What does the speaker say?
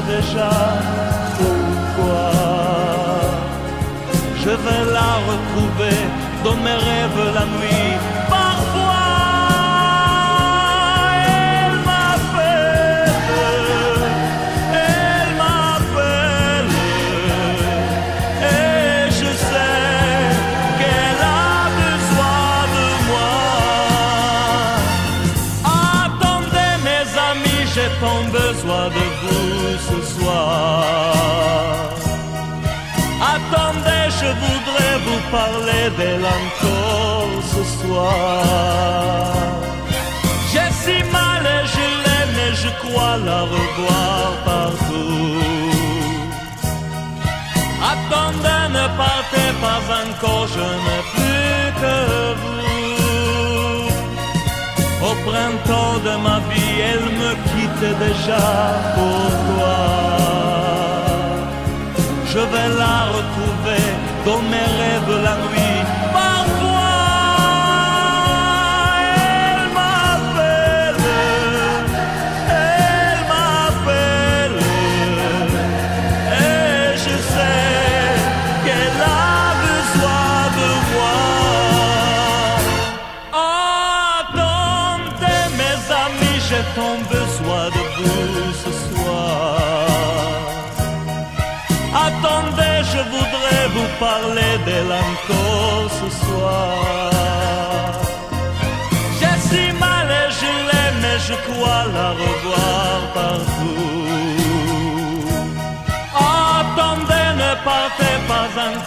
déjà pourquoi. Je vais la retrouver dans mes rêves la nuit. Parfois, elle m'appelle, et je sais qu'elle a besoin de moi. Attendez mes amis, j'ai tant besoin de vous ce soir. Attendez, je voudrais vous parler d'elle encore ce soir. J'ai si mal et je l'aime et je crois la revoir partout. Attendez, ne partez pas encore, je n'ai plus que vous. Au printemps de ma vie, elle me quitte déjà, pourquoi? Je vais la retrouver dans mes rêves la nuit. Parfois, elle m'appelle, et je sais qu'elle a besoin de moi. Attendez mes amis, j'ai tant besoin de vous ce soir. Attendez, je voudrais vous parler d'elle encore ce soir. J'ai si mal et je l'aime et je crois la revoir partout. Attendez, ne partez pas encore.